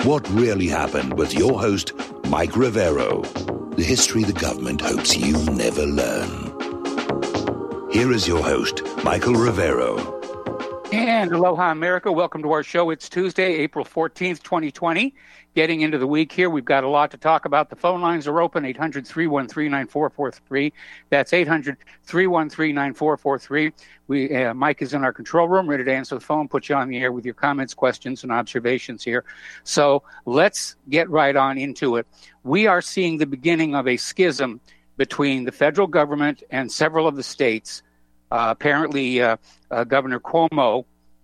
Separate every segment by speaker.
Speaker 1: What Really Happened with your host, Mike Rivero. The history the government hopes you never learn. Here is your host, Michael Rivero.
Speaker 2: And aloha, America. Welcome to our show. It's Tuesday, April 14th, 2020. Getting into the week here, we've got a lot to talk about. The phone lines are open, 800-313-9443. That's 800-313-9443. Mike is in our control room, ready to answer the phone, put you on the air with your comments, questions, and observations here. So let's get right on into it. We are seeing the beginning of a schism between the federal government and several of the states. Apparently, Governor Cuomo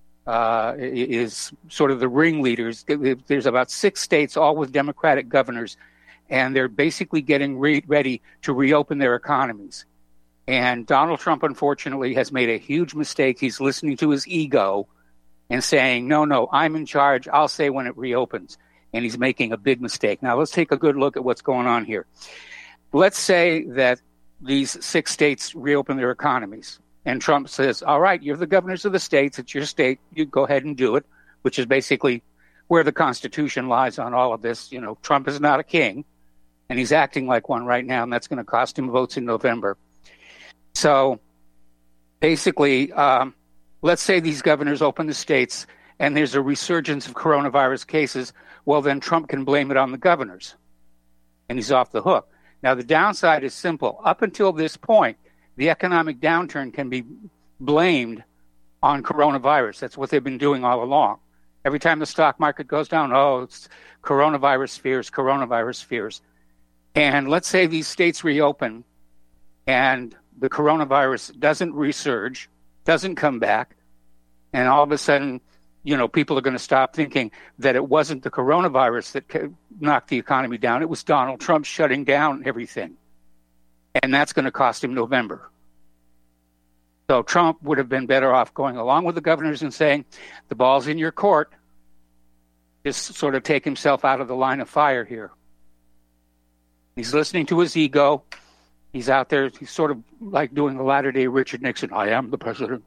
Speaker 2: is sort of the ringleaders. There's about 6 states, all with Democratic governors, and they're basically getting ready to reopen their economies. And Donald Trump, unfortunately, has made a huge mistake. He's listening to his ego and saying, no, I'm in charge. I'll say when it reopens. And he's making a big mistake. Now, let's take a good look at what's going on here. Let's say that these 6 states reopen their economies. And Trump says, all right, you're the governors of the states. It's your state. You go ahead and do it, which is basically where the Constitution lies on all of this. You know, Trump is not a king, and he's acting like one right now, and that's going to cost him votes in November. So basically, let's say these governors open the states, and there's a resurgence of coronavirus cases. Well, then Trump can blame it on the governors, and he's off the hook. Now, the downside is simple. Up until this point, the economic downturn can be blamed on coronavirus. That's what they've been doing all along. Every time the stock market goes down, it's coronavirus fears. And let's say these states reopen and the coronavirus doesn't resurge, doesn't come back, and all of a sudden, people are going to stop thinking that it wasn't the coronavirus that knocked the economy down. It was Donald Trump shutting down everything. And that's going to cost him November. So Trump would have been better off going along with the governors and saying, the ball's in your court. Just sort of take himself out of the line of fire here. He's listening to his ego. He's out there. He's sort of like doing the latter-day Richard Nixon. I am the president.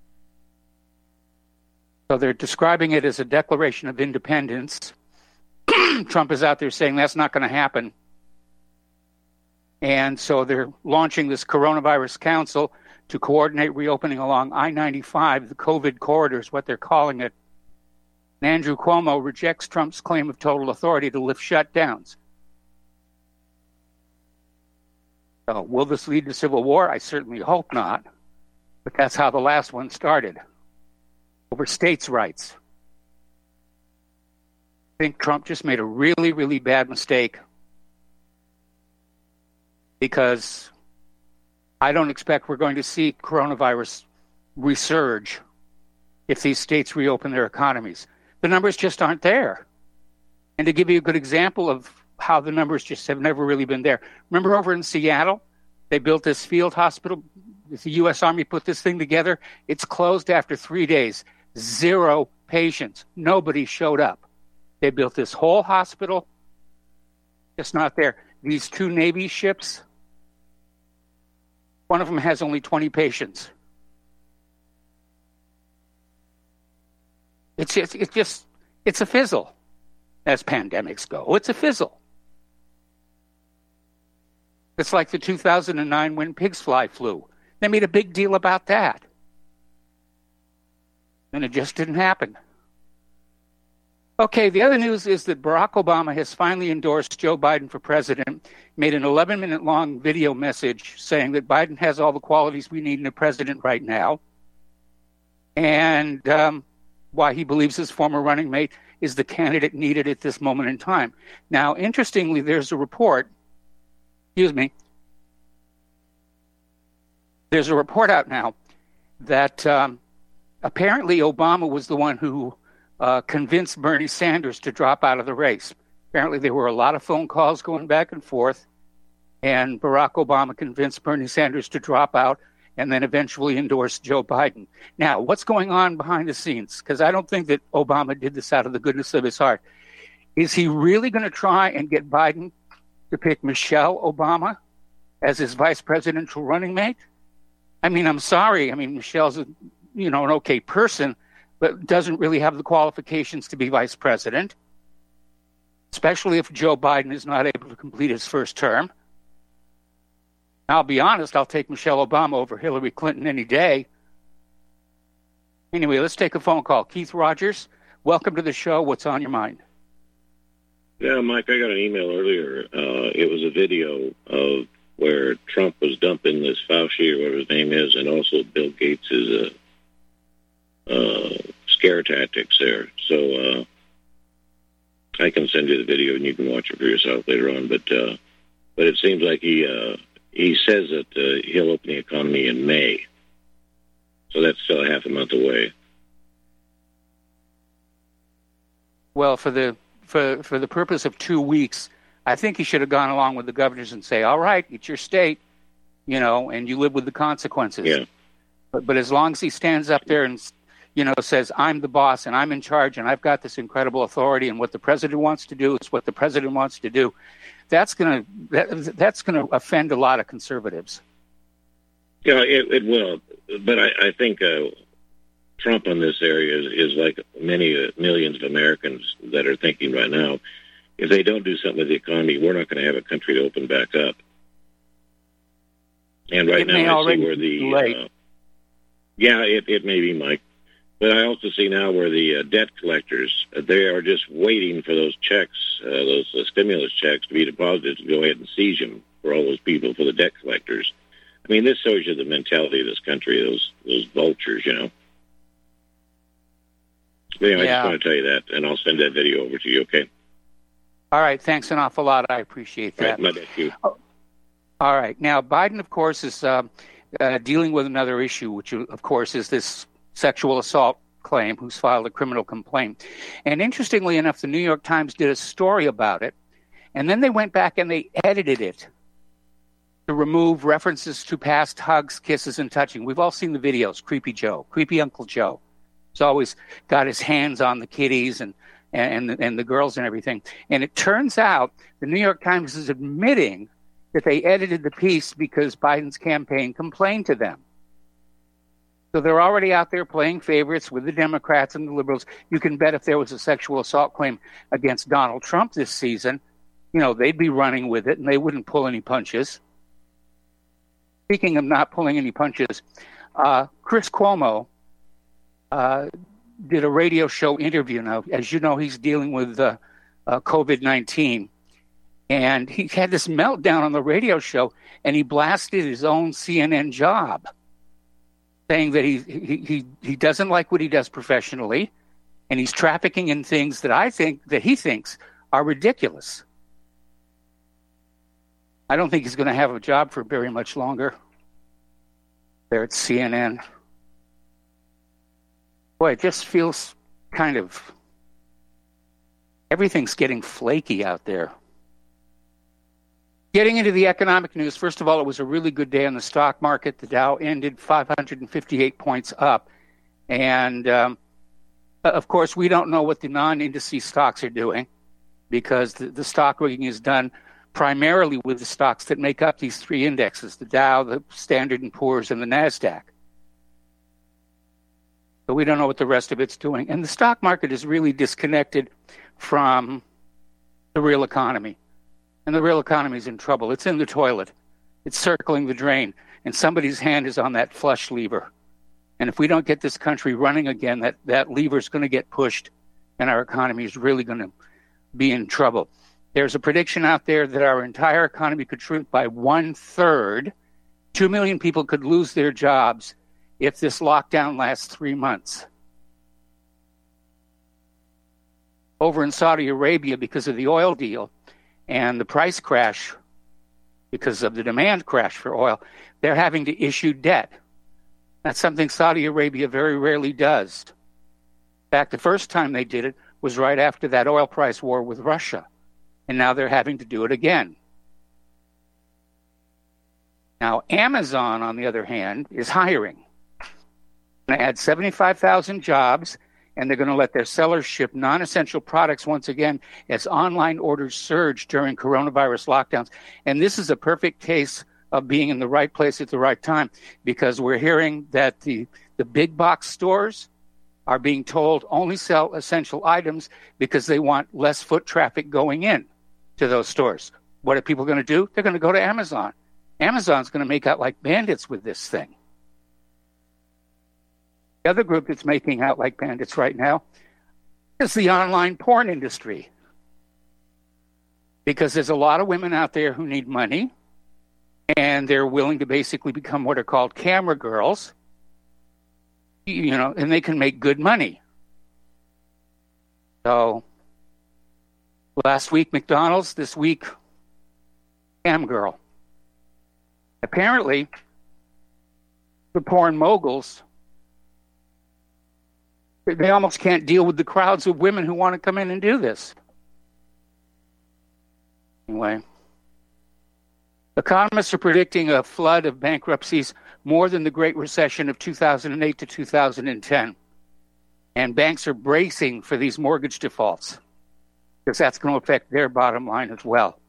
Speaker 2: So they're describing it as a declaration of independence. Trump is out there saying that's not going to happen. And so they're launching this coronavirus council to coordinate reopening along I-95, the COVID corridor is what they're calling it. And Andrew Cuomo rejects Trump's claim of total authority to lift shutdowns. So will this lead to civil war? I certainly hope not. But that's how the last one started, over states' rights. I think Trump just made a really, really bad mistake, because I don't expect we're going to see coronavirus resurge if these states reopen their economies. The numbers just aren't there. And to give you a good example of how the numbers just have never really been there, remember over in Seattle, they built this field hospital. The U.S. Army put this thing together. It's closed after 3 days. 0 patients. Nobody showed up. They built this whole hospital. It's not there. These 2 Navy ships, one of them has only 20 patients. It's a fizzle, as pandemics go. It's a fizzle. It's like the 2009 when pigs flew. They made a big deal about that. And it just didn't happen. Okay, the other news is that Barack Obama has finally endorsed Joe Biden for president, made an 11-minute long video message saying that Biden has all the qualities we need in a president right now, and why he believes his former running mate is the candidate needed at this moment in time. Now, interestingly, there's a report, there's a report out now that apparently Obama was the one who convinced Bernie Sanders to drop out of the race. Apparently there were a lot of phone calls going back and forth, and Barack Obama convinced Bernie Sanders to drop out and then eventually endorsed Joe Biden. Now, what's going on behind the scenes? Because I don't think that Obama did this out of the goodness of his heart. Is he really going to try and get Biden to pick Michelle Obama as his vice presidential running mate? I mean, I'm sorry. I mean, Michelle's an okay person, but doesn't really have the qualifications to be vice president. especially if Joe Biden is not able to complete his first term. I'll be honest, I'll take Michelle Obama over Hillary Clinton any day. Anyway, let's take a phone call. Keith Rogers, welcome to the show. What's on your mind?
Speaker 3: Yeah, Mike, I got an email earlier. It was a video of where Trump was dumping this Fauci, or whatever his name is, and also Bill Gates' scare tactics there. So I can send you the video, and you can watch it for yourself later on. But it seems like he says that he'll open the economy in May. So that's still a half a month away.
Speaker 2: Well, for the purpose of 2 weeks, I think he should have gone along with the governors and say, all right, it's your state, and you live with the consequences.
Speaker 3: Yeah.
Speaker 2: But as long as he stands up there and, says, I'm the boss and I'm in charge and I've got this incredible authority and what the president wants to do is what the president wants to do, that's going to offend a lot of conservatives.
Speaker 3: Yeah, it will. But I think Trump on this area is like many millions of Americans that are thinking right now, if they don't do something with the economy, we're not going to have a country to open back up. And right now I see where the... it may be, Mike. But I also see now where the debt collectors, they are just waiting for those checks, those stimulus checks to be deposited to go ahead and seize them for all those people, for the debt collectors. I mean, this shows you the mentality of this country, those vultures, But anyway, I just want to tell you that, and I'll send that video over to you, okay?
Speaker 2: All right, thanks an awful lot. I appreciate that.
Speaker 3: All right, thank you.
Speaker 2: All right, now Biden, of course, is dealing with another issue, which, of course, is this sexual assault claim, who's filed a criminal complaint. And interestingly enough, the New York Times did a story about it, and then they went back and they edited it to remove references to past hugs, kisses, and touching. We've all seen the videos, Creepy Joe, Creepy Uncle Joe. He's always got his hands on the kiddies and the girls and everything. And it turns out the New York Times is admitting that they edited the piece because Biden's campaign complained to them. So they're already out there playing favorites with the Democrats and the liberals. You can bet if there was a sexual assault claim against Donald Trump this season, they'd be running with it and they wouldn't pull any punches. Speaking of not pulling any punches, Chris Cuomo did a radio show interview. Now, as you know, he's dealing with COVID-19. And he had this meltdown on the radio show, and he blasted his own CNN job, saying that he doesn't like what he does professionally, and he's trafficking in things that he thinks are ridiculous. I don't think he's going to have a job for very much longer there at CNN. Boy, it just feels kind of... everything's getting flaky out there. Getting into the economic news, first of all, it was a really good day on the stock market. The Dow ended 558 points up. And, of course, we don't know what the non-indices stocks are doing because the stock rigging is done primarily with the stocks that make up these three indexes, the Dow, the Standard & Poor's, and the NASDAQ. But we don't know what the rest of it's doing. And the stock market is really disconnected from the real economy. And the real economy is in trouble. It's in the toilet. It's circling the drain. And somebody's hand is on that flush lever. And if we don't get this country running again, that lever is going to get pushed, and our economy is really going to be in trouble. There's a prediction out there that our entire economy could shrink by 1/3. 2 million people could lose their jobs if this lockdown lasts 3 months. Over in Saudi Arabia, because of the oil deal and the price crash, because of the demand crash for oil, they're having to issue debt. That's something Saudi Arabia very rarely does. In fact, the first time they did it was right after that oil price war with Russia. And now they're having to do it again. Now, Amazon, on the other hand, is hiring. They're going to add 75,000 jobs, and they're going to let their sellers ship non-essential products once again as online orders surge during coronavirus lockdowns. And this is a perfect case of being in the right place at the right time, because we're hearing that the big box stores are being told only sell essential items because they want less foot traffic going in to those stores. What are people going to do? They're going to go to Amazon. Amazon's going to make out like bandits with this thing. The other group that's making out like bandits right now is the online porn industry. Because there's a lot of women out there who need money, and they're willing to basically become what are called camera girls, and they can make good money. So, last week, McDonald's, this week, cam girl. Apparently, the porn moguls, they almost can't deal with the crowds of women who want to come in and do this. Anyway, economists are predicting a flood of bankruptcies more than the Great Recession of 2008 to 2010. And banks are bracing for these mortgage defaults because that's going to affect their bottom line as well.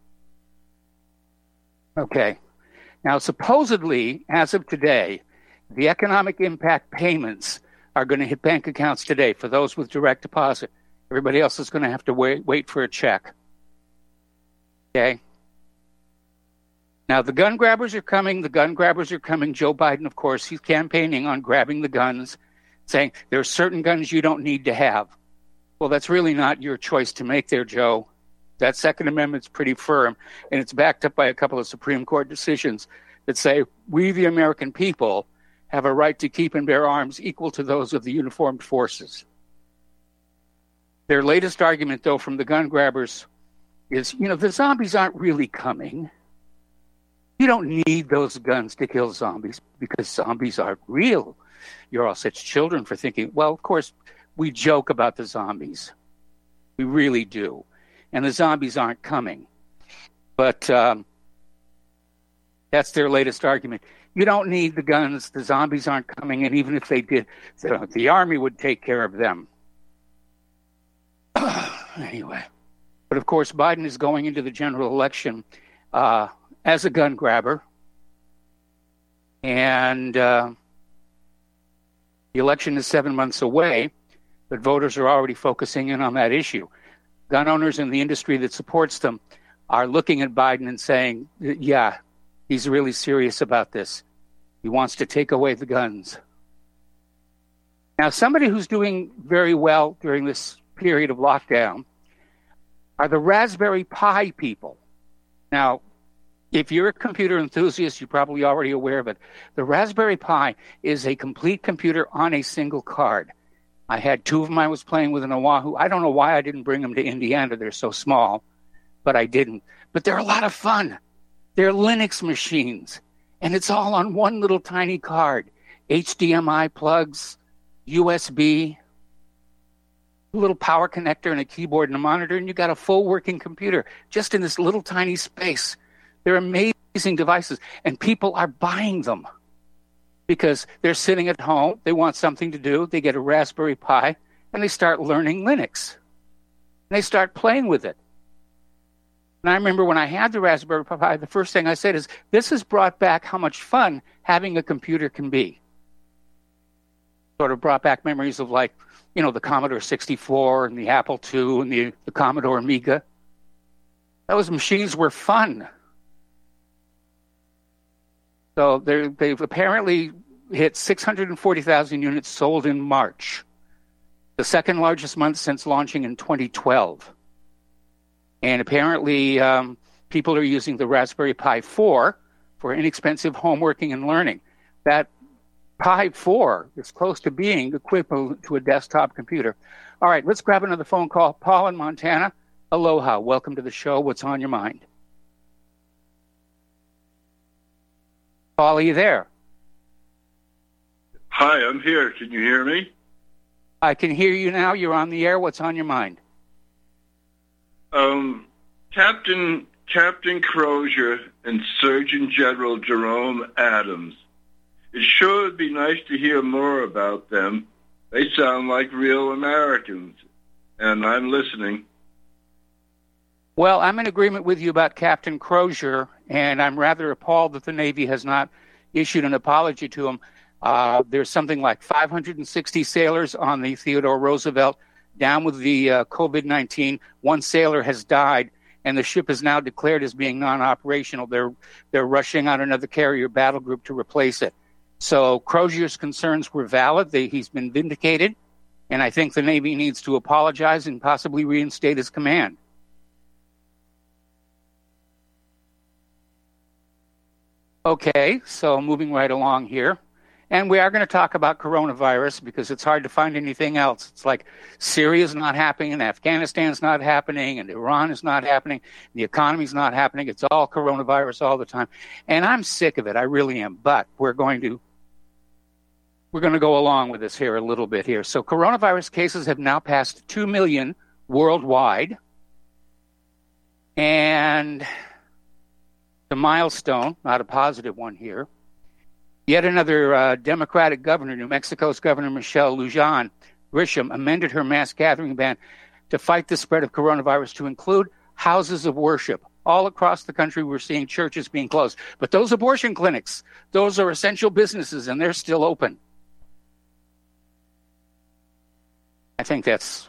Speaker 2: Okay. Now, supposedly, as of today, the economic impact payments are going to hit bank accounts today for those with direct deposit. Everybody else is going to have to wait for a check. Okay. Now, the gun grabbers are coming. Joe Biden, of course, he's campaigning on grabbing the guns, saying there are certain guns you don't need to have. Well, that's really not your choice to make there, Joe. That Second Amendment's pretty firm, and it's backed up by a couple of Supreme Court decisions that say we, the American people, have a right to keep and bear arms equal to those of the uniformed forces. Their latest argument, though, from the gun grabbers is, the zombies aren't really coming. You don't need those guns to kill zombies because zombies aren't real. You're all such children for thinking, well, of course, we joke about the zombies. We really do. And the zombies aren't coming. But that's their latest argument. You don't need the guns. The zombies aren't coming. And even if they did, the army would take care of them. Anyway. But, of course, Biden is going into the general election as a gun grabber. And the election is 7 months away, but voters are already focusing in on that issue. Gun owners and the industry that supports them are looking at Biden and saying, yeah, he's really serious about this. He wants to take away the guns. Now, somebody who's doing very well during this period of lockdown are the Raspberry Pi people. Now, if you're a computer enthusiast, you're probably already aware of it. The Raspberry Pi is a complete computer on a single card. I had two of them I was playing with in Oahu. I don't know why I didn't bring them to Indiana. They're so small, but I didn't. But they're a lot of fun. They're Linux machines, and it's all on one little tiny card. HDMI plugs, USB, a little power connector and a keyboard and a monitor, and you got a full working computer just in this little tiny space. They're amazing devices, and people are buying them because they're sitting at home, they want something to do, they get a Raspberry Pi, and they start learning Linux. And they start playing with it. And I remember when I had the Raspberry Pi, the first thing I said is, this has brought back how much fun having a computer can be. Sort of brought back memories of the Commodore 64 and the Apple II and the Commodore Amiga. Those machines were fun. So they've apparently hit 640,000 units sold in March, the second largest month since launching in 2012. And apparently people are using the Raspberry Pi 4 for inexpensive homeworking and learning. That Pi 4 is close to being equivalent to a desktop computer. All right, let's grab another phone call. Paul in Montana, aloha. Welcome to the show. What's on your mind? Paul, are you there?
Speaker 4: Hi, I'm here. Can you hear me?
Speaker 2: I can hear you now. You're on the air. What's on your mind?
Speaker 4: Captain Crozier and Surgeon General Jerome Adams. It sure would be nice to hear more about them. They sound like real Americans, and I'm listening.
Speaker 2: Well, I'm in agreement with you about Captain Crozier, and I'm rather appalled that the Navy has not issued an apology to him. There's something like 560 sailors on the Theodore Roosevelt down with the COVID-19. One sailor has died, and the ship is now declared as being non-operational. They're rushing out another carrier battle group to replace it. So Crozier's concerns were valid. He's been vindicated, and I think the Navy needs to apologize and possibly reinstate his command. Okay, so moving right along here. And we are going to talk about coronavirus because it's hard to find anything else. It's like Syria's not happening, and Afghanistan's not happening, and Iran is not happening, the economy's not happening. It's all coronavirus all the time. And I'm sick of it. I really am. But we're going to go along with this here a little bit here. So coronavirus cases have now passed 2 million worldwide. And the milestone, not a positive one here. Yet another Democratic governor, New Mexico's Governor Michelle Lujan Grisham, amended her mass gathering ban to fight the spread of coronavirus to include houses of worship. All across the country, we're seeing churches being closed. But those abortion clinics, those are essential businesses, and they're still open. I think that's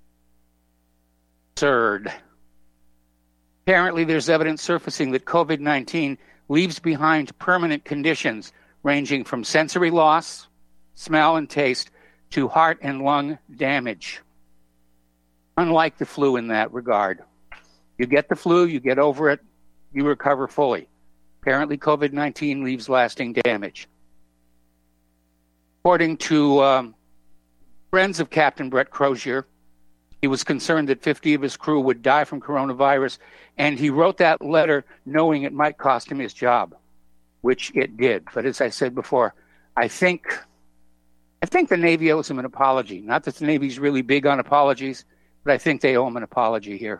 Speaker 2: absurd. Apparently, there's evidence surfacing that COVID-19 leaves behind permanent conditions ranging from sensory loss, smell and taste, to heart and lung damage. Unlike the flu in that regard. You get the flu, you get over it, you recover fully. Apparently, COVID-19 leaves lasting damage. According to friends of Captain Brett Crozier, he was concerned that 50 of his crew would die from coronavirus, and he wrote that letter knowing it might cost him his job, which it did. But as I said before, I think the Navy owes him an apology. Not that the Navy's really big on apologies, but I think they owe him an apology here.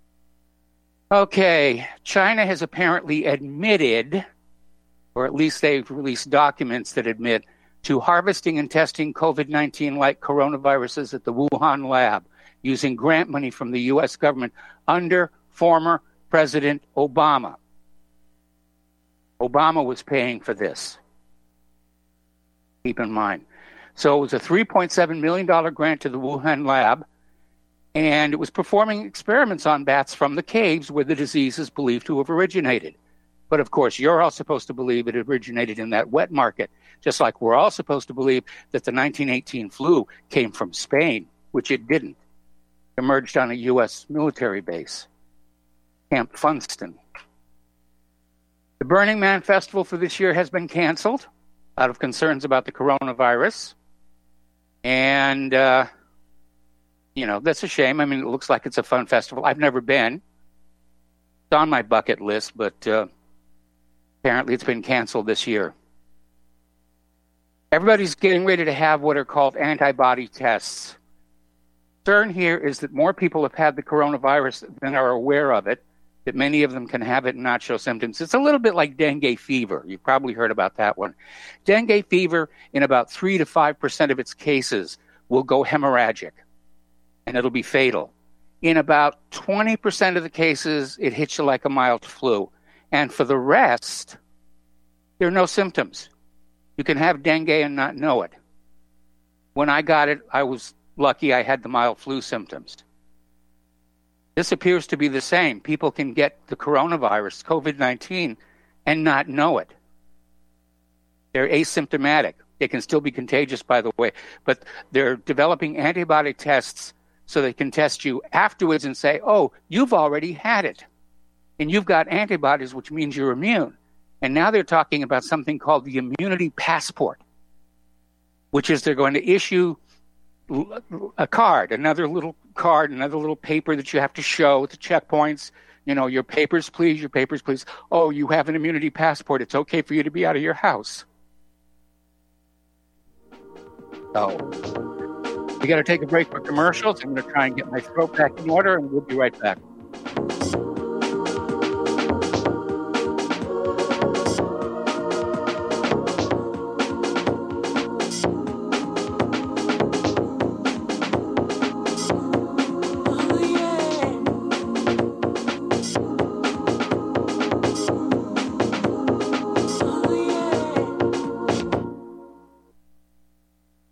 Speaker 2: Okay, China has apparently admitted, or at least they've released documents that admit, to harvesting and testing COVID-19-like coronaviruses at the Wuhan lab using grant money from the U.S. government under former President Obama. Obama was paying for this. Keep in mind. So it was a $3.7 million grant to the Wuhan lab, and it was performing experiments on bats from the caves where the disease is believed to have originated. But of course, you're all supposed to believe it originated in that wet market, just like we're all supposed to believe that the 1918 flu came from Spain, which it didn't. It emerged on a U.S. military base, Camp Funston. The Burning Man Festival for this year has been canceled out of concerns about the coronavirus. And, that's a shame. I mean, it looks like it's a fun festival. I've never been. It's on my bucket list, but apparently it's been canceled this year. Everybody's getting ready to have what are called antibody tests. Concern here is that more people have had the coronavirus than are aware of it, that many of them can have it and not show symptoms. It's a little bit like dengue fever. You've probably heard about that one. Dengue fever, in about 3 to 5% of its cases, will go hemorrhagic, and it'll be fatal. In about 20% of the cases, it hits you like a mild flu. And for the rest, there are no symptoms. You can have dengue and not know it. When I got it, I was lucky I had the mild flu symptoms. This appears to be the same. People can get the coronavirus, COVID-19, and not know it. They're asymptomatic. They can still be contagious, by the way, but they're developing antibody tests so they can test you afterwards and say, oh, you've already had it, and you've got antibodies, which means you're immune. And now they're talking about something called the immunity passport, which is they're going to issue a card, another little paper that you have to show at the checkpoints. Your papers, please, your papers, please. Oh, you have an immunity passport. It's okay for you to be out of your house. So, we got to take a break for commercials. I'm going to try and get my throat back in order, and we'll be right back.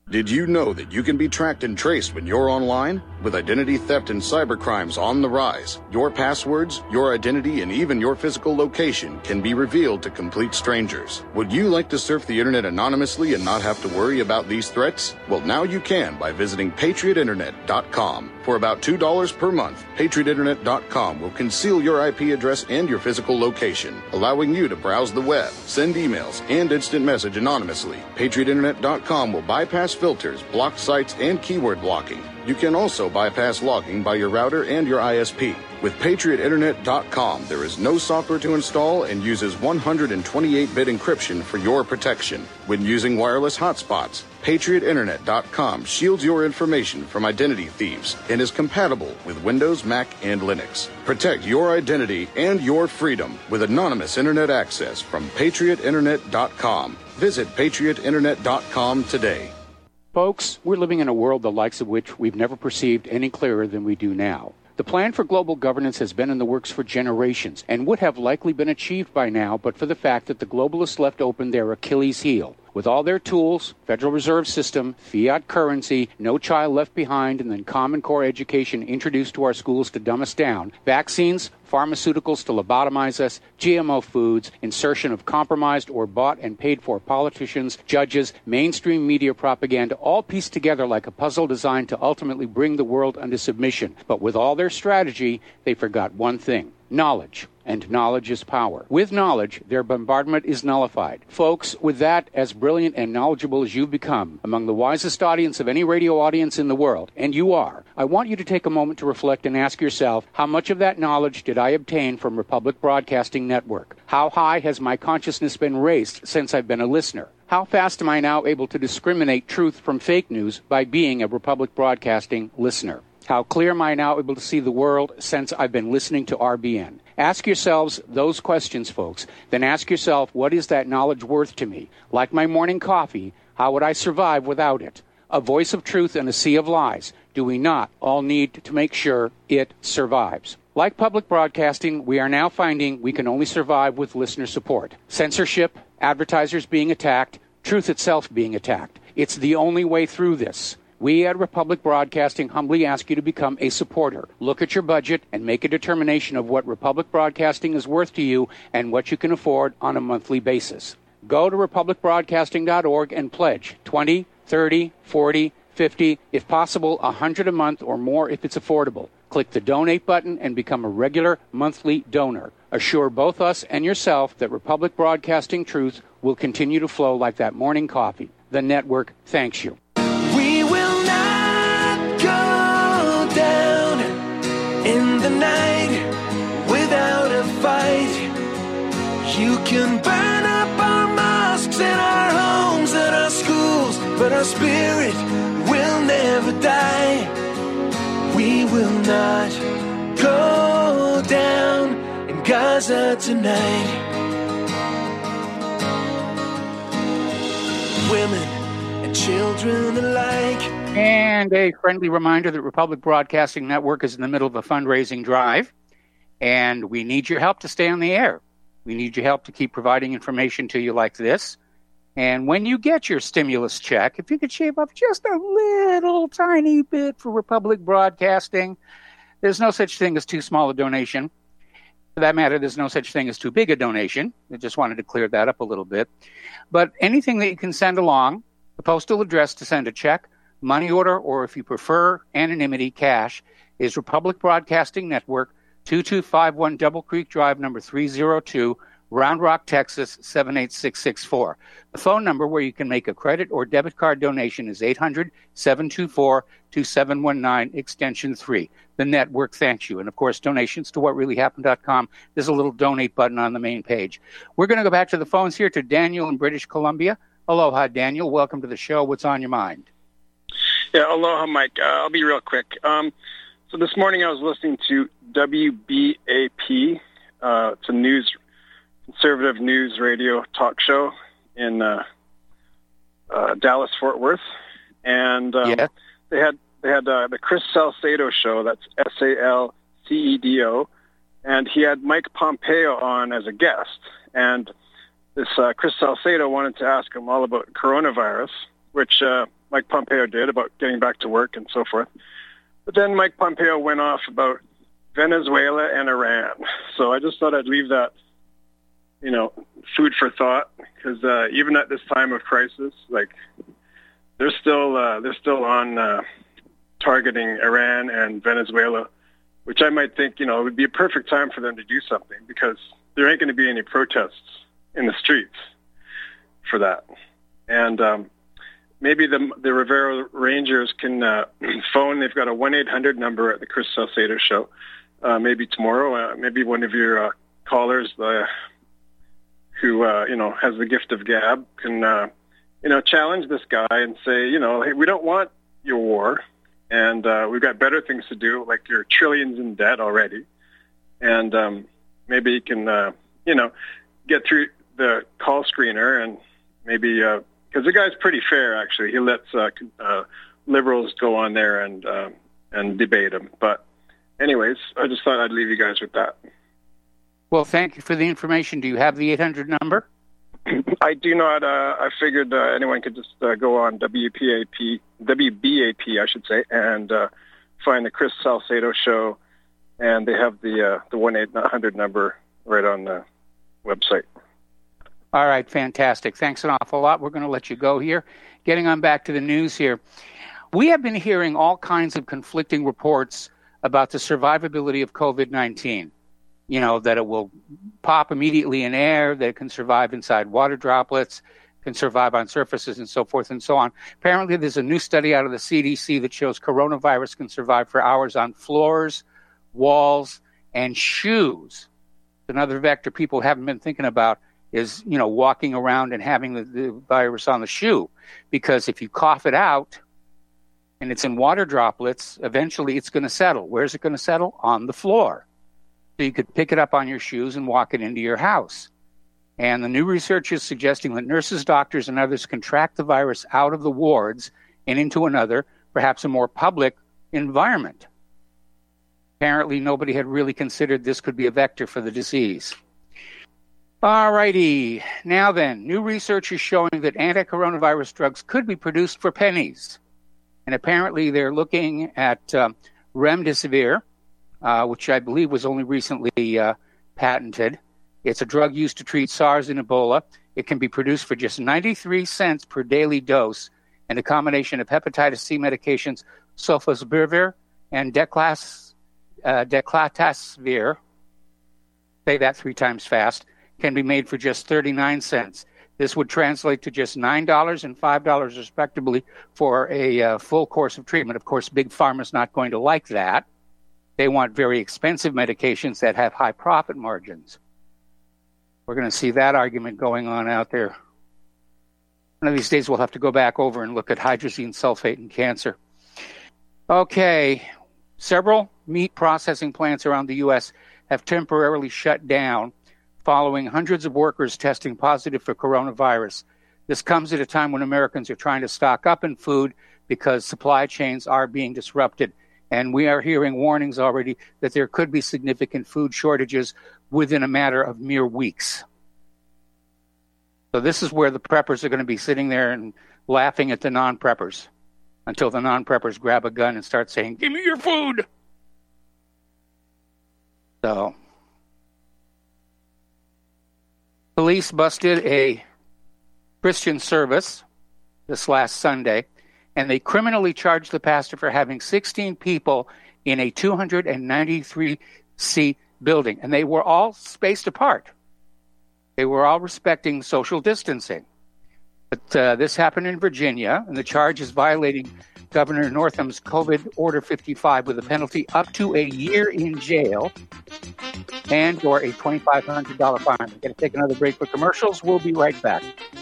Speaker 5: Did you know that you can be tracked and traced when you're online? With identity theft and cybercrimes on the rise, your passwords, your identity, and even your physical location can be revealed to complete strangers. Would you like to surf the internet anonymously and not have to worry about these threats? Well, now you can by visiting patriotinternet.com. For about $2 per month, patriotinternet.com will conceal your IP address and your physical location, allowing you to browse the web, send emails, and instant message anonymously. patriotinternet.com will bypass filters, block sites, and keyword blocking. You can also bypass logging by your router and your ISP. With patriotinternet.com, there is no software to install and uses 128-bit encryption for your protection. When using wireless hotspots, patriotinternet.com shields your information from identity thieves and is compatible with Windows, Mac, and Linux. Protect your identity and your freedom with anonymous internet access from patriotinternet.com. Visit patriotinternet.com today.
Speaker 2: Folks, we're living in a world the likes of which we've never perceived any clearer than we do now. The plan for global governance has been in the works for generations and would have likely been achieved by now but for the fact that the globalists left open their Achilles heel. With all their tools, Federal Reserve System, fiat currency, no child left behind, and then Common Core education introduced to our schools to dumb us down, vaccines, pharmaceuticals to lobotomize us, GMO foods, insertion of compromised or bought and paid for politicians, judges, mainstream media propaganda, all pieced together like a puzzle designed to ultimately bring the world under submission. But with all their strategy, they forgot one thing: knowledge. And knowledge is power. With knowledge, their bombardment is nullified. Folks, with that, as brilliant and knowledgeable as you've become, among the wisest audience of any radio audience in the world, and you are, I want you to take a moment to reflect and ask yourself, how much of that knowledge did I obtain from Republic Broadcasting Network? How high has my consciousness been raised since I've been a listener? How fast am I now able to discriminate truth from fake news by being a Republic Broadcasting listener? How clear am I now able to see the world since I've been listening to RBN? Ask yourselves those questions, folks. Then ask yourself, what is that knowledge worth to me? Like my morning coffee, how would I survive without it? A voice of truth in a sea of lies. Do we not all need to make sure it survives? Like public broadcasting, we are now finding we can only survive with listener support. Censorship, advertisers being attacked, truth itself being attacked. It's the only way through this. We at Republic Broadcasting humbly ask you to become a supporter. Look at your budget and make a determination of what Republic Broadcasting is worth to you and what you can afford on a monthly basis. Go to republicbroadcasting.org and pledge $20, $30, $40, $50, if possible, $100 a month or more if it's affordable. Click the donate button and become a regular monthly donor. Assure both us and yourself that Republic Broadcasting truth will continue to flow like that morning coffee. The network thanks you.
Speaker 6: We will not go down in the night without a fight. You can burn up our mosques and our homes and our schools, but our spirit will never die. We will not go down in Gaza tonight. Women and children alike.
Speaker 2: And a friendly reminder that Republic Broadcasting Network is in the middle of a fundraising drive, and we need your help to stay on the air. We need your help to keep providing information to you like this. And when you get your stimulus check, if you could shave off just a little tiny bit for Republic Broadcasting, there's no such thing as too small a donation. For that matter, there's no such thing as too big a donation. I just wanted to clear that up a little bit. But anything that you can send along, the postal address to send a check, money order, or if you prefer anonymity, cash, is Republic Broadcasting Network, 2251 Double Creek Drive, number 302, Round Rock, Texas, 78664. The phone number where you can make a credit or debit card donation is 800-724-2719, extension 3. The network thanks you. And, of course, donations to whatreallyhappened.com. There's a little donate button on the main page. We're going to go back to the phones here to Daniel in British Columbia. Aloha, Daniel. Welcome to the show. What's on your mind?
Speaker 7: Yeah, aloha, Mike. I'll be real quick. So this morning I was listening to WBAP. It's a conservative news radio talk show in Dallas, Fort Worth, and they had the Chris Salcedo show. That's SALCEDO, and he had Mike Pompeo on as a guest. And this Chris Salcedo wanted to ask him all about coronavirus, which Mike Pompeo did about getting back to work and so forth. But then Mike Pompeo went off about Venezuela and Iran. So I just thought I'd leave that, food for thought, because even at this time of crisis, like they're still on targeting Iran and Venezuela, which I might think, it would be a perfect time for them to do something, because there ain't going to be any protests in the streets for that. And maybe the Rivera Rangers can phone. They've got a 1-800 number at the Chris Salcedo Show. Maybe tomorrow, maybe one of your callers who has the gift of gab can challenge this guy and say, hey, we don't want your war, and we've got better things to do, like you're trillions in debt already, and maybe you can get through the call screener, and maybe because the guy's pretty fair, actually. He lets liberals go on there and debate him. But anyways, I just thought I'd leave you guys with that.
Speaker 2: Well, thank you for the information. Do you have the 800 number?
Speaker 7: I do not. I figured anyone could just go on WBAP, I should say, and find the Chris Salcedo Show, and they have the 1-800 number right on the website.
Speaker 2: All right, fantastic. Thanks an awful lot. We're going to let you go here. Getting on back to the news here. We have been hearing all kinds of conflicting reports about the survivability of COVID-19. That it will pop immediately in air, that it can survive inside water droplets, can survive on surfaces, and so forth and so on. Apparently, there's a new study out of the CDC that shows coronavirus can survive for hours on floors, walls, and shoes. Another vector people haven't been thinking about is, walking around and having the virus on the shoe. Because if you cough it out and it's in water droplets, eventually it's going to settle. Where's it going to settle? On the floor. So you could pick it up on your shoes and walk it into your house. And the new research is suggesting that nurses, doctors, and others contract the virus out of the wards and into another, perhaps a more public environment. Apparently, nobody had really considered this could be a vector for the disease. All righty. Now then, new research is showing that anti-coronavirus drugs could be produced for pennies. And apparently they're looking at remdesivir, which I believe was only recently patented. It's a drug used to treat SARS and Ebola. It can be produced for just 93 cents per daily dose, and a combination of hepatitis C medications, sofosbuvir and declatasvir, say that 3 times fast, can be made for just 39 cents. This would translate to just $9 and $5 respectively for a full course of treatment. Of course, Big Pharma's not going to like that. They want very expensive medications that have high profit margins. We're going to see that argument going on out there. One of these days we'll have to go back over and look at hydrazine sulfate and cancer. Okay, several meat processing plants around the U.S. have temporarily shut down following hundreds of workers testing positive for coronavirus. This comes at a time when Americans are trying to stock up in food because supply chains are being disrupted. And we are hearing warnings already that there could be significant food shortages within a matter of mere weeks. So this is where the preppers are going to be sitting there and laughing at the non-preppers until the non-preppers grab a gun and start saying, "Give me your food." So, police busted a Christian service this last Sunday, and they criminally charged the pastor for having 16 people in a 293-seat building. And they were all spaced apart. They were all respecting social distancing. But this happened in Virginia, and the charge is violating Governor Northam's COVID Order 55 with a penalty up to a year in jail and or a $2,500 fine. We're going to take another break for commercials. We'll be right back.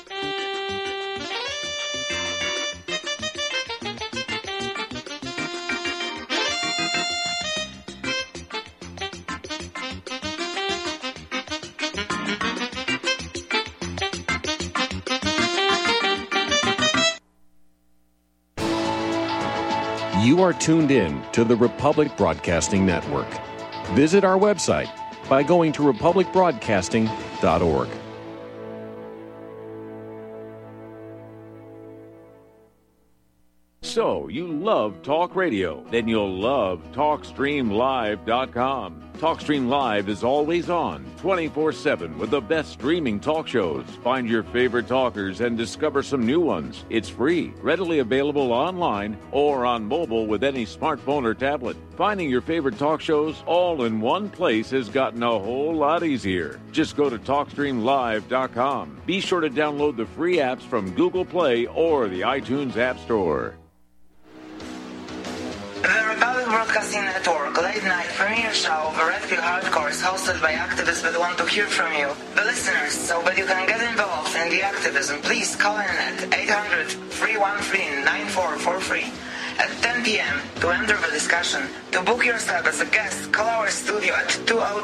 Speaker 8: You are tuned in to the Republic Broadcasting Network. Visit our website by going to republicbroadcasting.org. So, you love talk radio? Then you'll love TalkStreamLive.com. TalkStream Live is always on, 24/7, with the best streaming talk shows. Find your favorite talkers and discover some new ones. It's free, readily available online or on mobile with any smartphone or tablet. Finding your favorite talk shows all in one place has gotten a whole lot easier. Just go to TalkStreamLive.com. Be sure to download the free apps from Google Play or the iTunes App Store.
Speaker 9: The Republic Broadcasting Network late night premiere show of Red Pill Hardcore is hosted by activists that want to hear from you, the listeners. So that you can get involved in the activism, please call in at 800-313-9443 at 10 p.m. to enter the discussion. To book yourself as a guest, call our studio at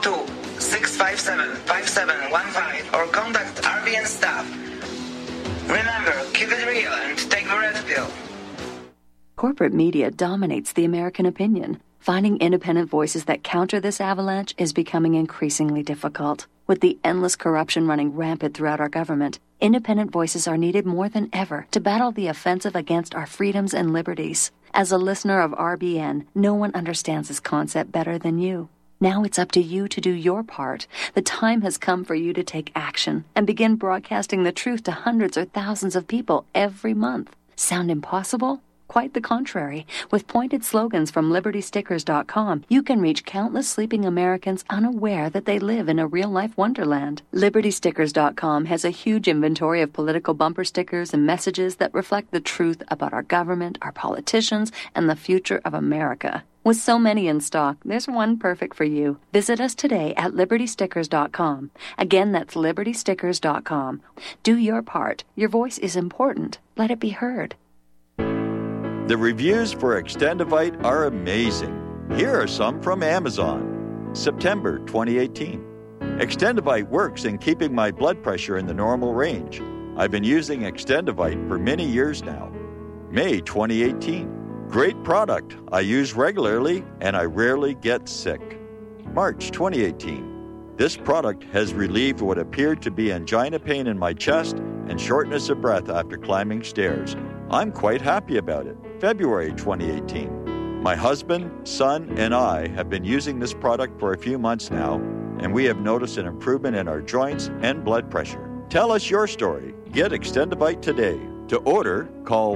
Speaker 9: 202-657-5715 or contact RBN staff. Remember, keep it real and take the Red Pill.
Speaker 10: Corporate media dominates the American opinion. Finding independent voices that counter this avalanche is becoming increasingly difficult. With the endless corruption running rampant throughout our government, independent voices are needed more than ever to battle the offensive against our freedoms and liberties. As a listener of RBN, no one understands this concept better than you. Now it's up to you to do your part. The time has come for you to take action and begin broadcasting the truth to hundreds or thousands of people every month. Sound impossible? Quite the contrary. With pointed slogans from LibertyStickers.com, you can reach countless sleeping Americans unaware that they live in a real-life wonderland. LibertyStickers.com has a huge inventory of political bumper stickers and messages that reflect the truth about our government, our politicians, and the future of America. With so many in stock, there's one perfect for you. Visit us today at LibertyStickers.com. Again, that's LibertyStickers.com. Do your part. Your voice is important. Let it be heard.
Speaker 11: The reviews for Extendivite are amazing. Here are some from Amazon. September 2018. Extendivite works in keeping my blood pressure in the normal range. I've been using Extendivite for many years now. May 2018. Great product. I use regularly and I rarely get sick. March 2018. This product has relieved what appeared to be angina pain in my chest and shortness of breath after climbing stairs. I'm quite happy about it. February 2018. My husband, son, and I have been using this product for a few months now, and we have noticed an improvement in our joints and blood pressure. Tell us your story. Get Extendivite today. To order, call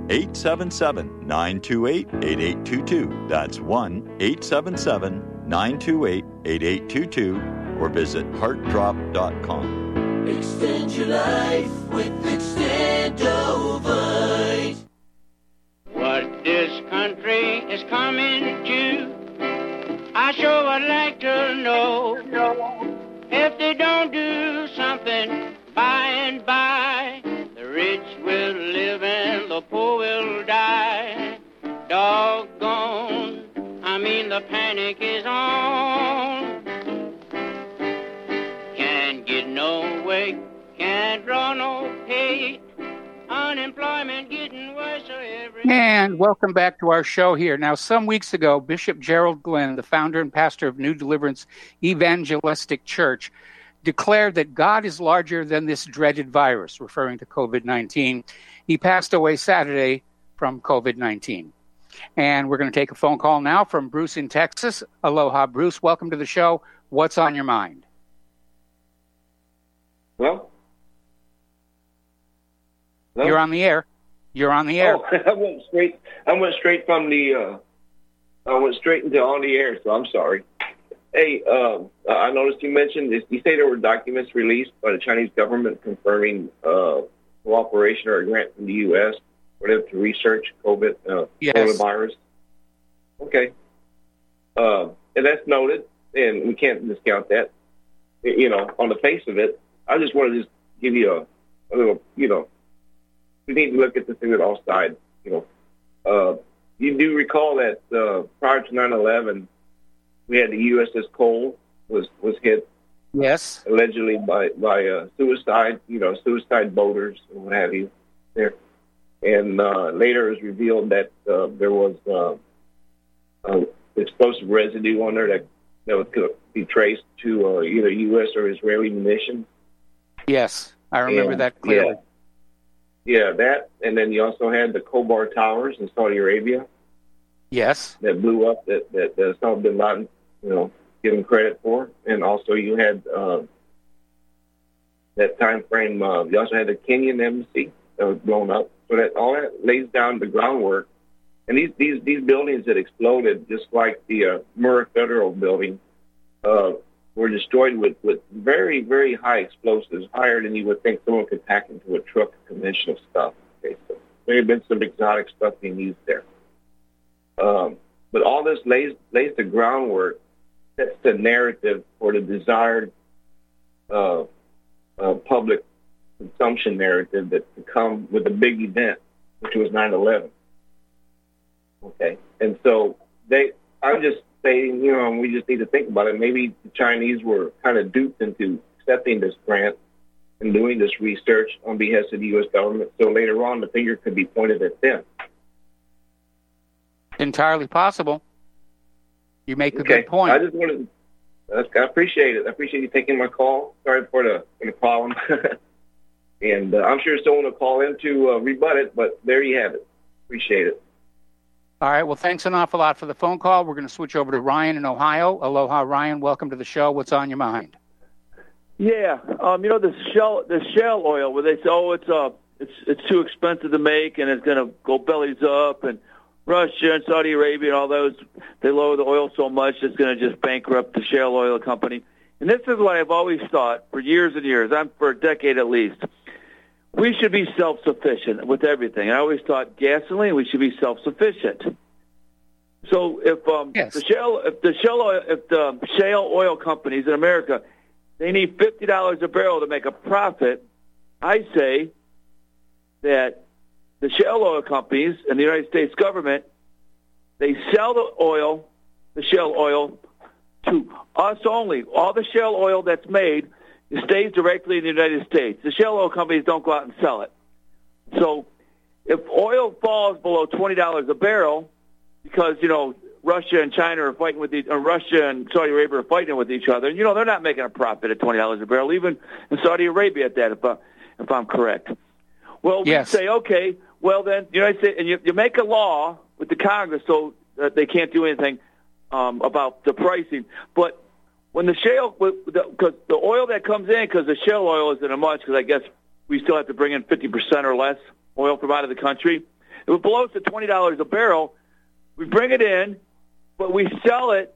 Speaker 11: 1-877-928-8822. That's 1-877-928-8822 or visit heartdrop.com.
Speaker 6: Extend your life with Extendivite.
Speaker 12: What this country is coming to, I sure would like to know. If they don't do something by and by, the rich will live and the poor will die. Doggone, I mean the panic is on. Can't get no work, can't draw no pay. Unemployment getting worse every day.
Speaker 2: And welcome back to our show here. Now, some weeks ago, Bishop Gerald Glenn, the founder and pastor of New Deliverance Evangelistic Church, declared that God is larger than this dreaded virus, referring to COVID-19. He passed away Saturday from COVID-19. And we're going to take a phone call now from Bruce in Texas. Aloha, Bruce. Welcome to the show. What's on your mind?
Speaker 13: Well, hello?
Speaker 2: You're on the air. You're on the air.
Speaker 13: Oh, I went straight from the. I went straight into on the air, so I'm sorry. Hey, I noticed you mentioned this. You say there were documents released by the Chinese government confirming cooperation or a grant from the U.S. for them to research coronavirus. Okay, and that's noted, and we can't discount that. You know, on the face of it, I just want to just give you a little, we need to look at this thing at all sides. You do recall that prior to 9/11, we had the USS Cole was hit.
Speaker 2: Yes.
Speaker 13: Allegedly by suicide boaters and what have you there. And later it was revealed that there was explosive residue on there that could be traced to either U.S. or Israeli munitions.
Speaker 2: Yes, I remember that clearly.
Speaker 13: Yeah, that, and then you also had the Khobar Towers in Saudi Arabia.
Speaker 2: Yes.
Speaker 13: That blew up, that Osama bin Laden, given credit for. And also you had that time frame, you also had the Kenyan embassy that was blown up. So that all that lays down the groundwork. And these buildings that exploded, just like the Murrah Federal building, were destroyed with very, very high explosives, higher than you would think someone could pack into a truck of conventional stuff. Okay, so there had been some exotic stuff being used there. But all this lays the groundwork, sets the narrative for the desired public consumption narrative that to come with a big event, which was 9/11. Okay, and so I'm just saying, we just need to think about it. Maybe the Chinese were kind of duped into accepting this grant and doing this research on behest of the U.S. government, so later on the finger could be pointed at them.
Speaker 2: Entirely possible. You make a good point.
Speaker 13: I just wanted. I appreciate it. I appreciate you taking my call. Sorry for the problem. And I'm sure someone will call in to rebut it, but there you have it. Appreciate it.
Speaker 2: All right. Well, thanks an awful lot for the phone call. We're going to switch over to Ryan in Ohio. Aloha, Ryan. Welcome to the show. What's on your mind?
Speaker 14: Yeah. The shale oil, where they say, it's too expensive to make and it's going to go bellies up, and Russia and Saudi Arabia and all those, they lower the oil so much it's going to just bankrupt the shale oil company. And this is what I've always thought for years and years, for a decade at least. We should be self-sufficient with everything. I always thought gasoline, we should be self-sufficient. So if the shale oil companies in America, they need $50 a barrel to make a profit, I say that the shale oil companies and the United States government, they sell the shale oil to us only. All the shale oil that's made stays directly in the United States. The shale oil companies don't go out and sell it. So if oil falls below $20 a barrel, because, Russia and China are fighting with Russia and Saudi Arabia are fighting with each other, and, they're not making a profit at $20 a barrel, even in Saudi Arabia at that, if I'm correct. Well, we say, okay, well then, the United States, and you make a law with the Congress so that they can't do anything about the pricing. But when the shale, because the oil that comes in, because the shale oil isn't much, because I guess we still have to bring in 50% or less oil from out of the country. If it blows to $20 a barrel, we bring it in, but we sell it.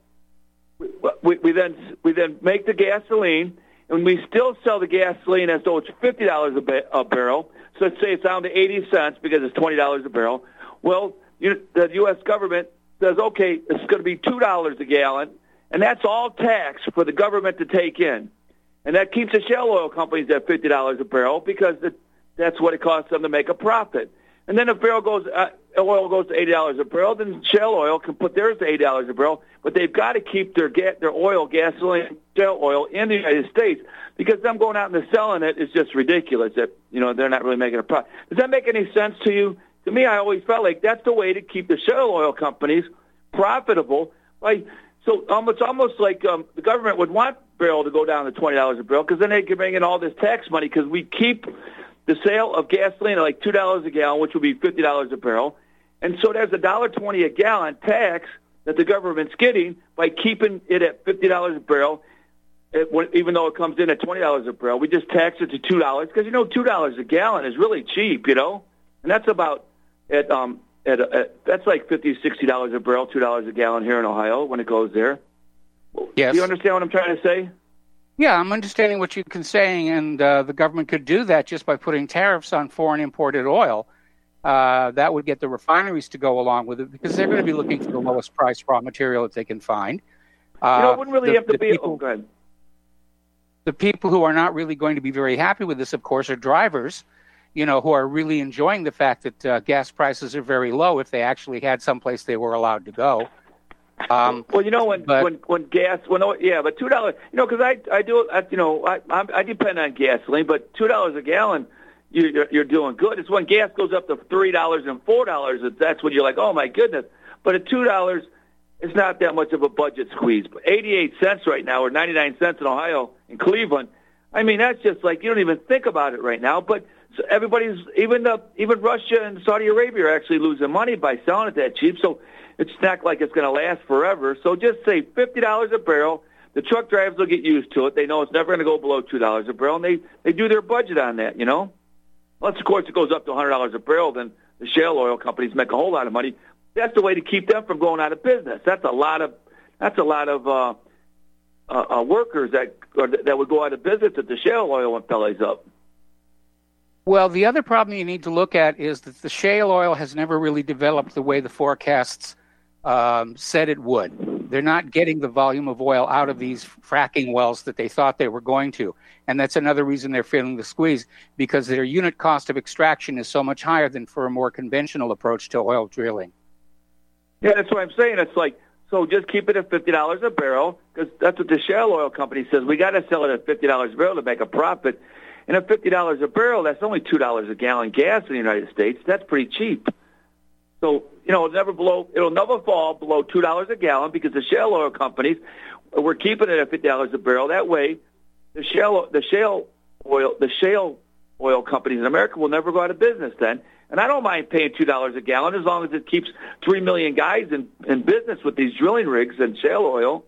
Speaker 14: We then make the gasoline, and we still sell the gasoline as though it's $50 a barrel. So let's say it's down to 80 cents because it's $20 a barrel. Well, the U.S. government says, okay, it's going to be $2 a gallon, and that's all tax for the government to take in. And that keeps the shale oil companies at $50 a barrel because that's what it costs them to make a profit. And then if oil goes to $80 a barrel, then shale oil can put theirs to $80 a barrel, but they've got to keep their oil, gasoline, shale oil in the United States because them going out and selling it is just ridiculous. That they're not really making a profit. Does that make any sense to you? To me, I always felt like that's the way to keep the shale oil companies profitable. So it's almost like the government would want barrel to go down to $20 a barrel because then they can bring in all this tax money because we keep the sale of gasoline at like $2 a gallon, which would be $50 a barrel. And so there's $1.20 a gallon tax that the government's getting by keeping it at $50 a barrel, even though it comes in at $20 a barrel. We just tax it to $2 because, $2 a gallon is really cheap, And that's about that's like $50, $60 a barrel, $2 a gallon here in Ohio when it goes there.
Speaker 2: Yes.
Speaker 14: Do you understand what I'm trying to say?
Speaker 2: Yeah, I'm understanding what you're saying, and the government could do that just by putting tariffs on foreign imported oil. That would get the refineries to go along with it because they're going to be looking for the lowest price raw material that they can find.
Speaker 14: It wouldn't really have to be... Go ahead.
Speaker 2: The people who are not really going to be very happy with this, of course, are drivers, who are really enjoying the fact that gas prices are very low if they actually had someplace they were allowed to go.
Speaker 14: Well, when gas, but $2, because I depend on gasoline, but $2 a gallon, you're doing good. It's when gas goes up to $3 and $4 that's when you're like, oh my goodness. But at $2, it's not that much of a budget squeeze. But 88 cents right now, or 99 cents in Ohio, in Cleveland. I mean, that's just like you don't even think about it right now. But everybody's even Russia and Saudi Arabia are actually losing money by selling it that cheap. So it's not like it's going to last forever. So just say $50 a barrel. The truck drivers will get used to it. They know it's never going to go below $2 a barrel, and they do their budget on that, you know. Unless, of course, it goes up to $100 a barrel, then the shale oil companies make a whole lot of money. That's the way to keep them from going out of business. That's a lot of workers that would go out of business if the shale oil went bellies up.
Speaker 2: Well, the other problem you need to look at is that the shale oil has never really developed the way the forecasts said it would. They're not getting the volume of oil out of these fracking wells that they thought they were going to. And that's another reason they're feeling the squeeze, because their unit cost of extraction is so much higher than for a more conventional approach to oil drilling.
Speaker 14: Yeah, that's what I'm saying. It's like, so just keep it at $50 a barrel, because that's what the shale oil company says. We got to sell it at $50 a barrel to make a profit. And at $50 a barrel, that's only $2 a gallon gas in the United States. That's pretty cheap. So, you know, it'll never fall below $2 a gallon, because the shale oil companies, we're keeping it at $50 a barrel. That way, the shale oil companies in America will never go out of business then. And I don't mind paying $2 a gallon as long as it keeps 3 million guys in business with these drilling rigs and shale oil.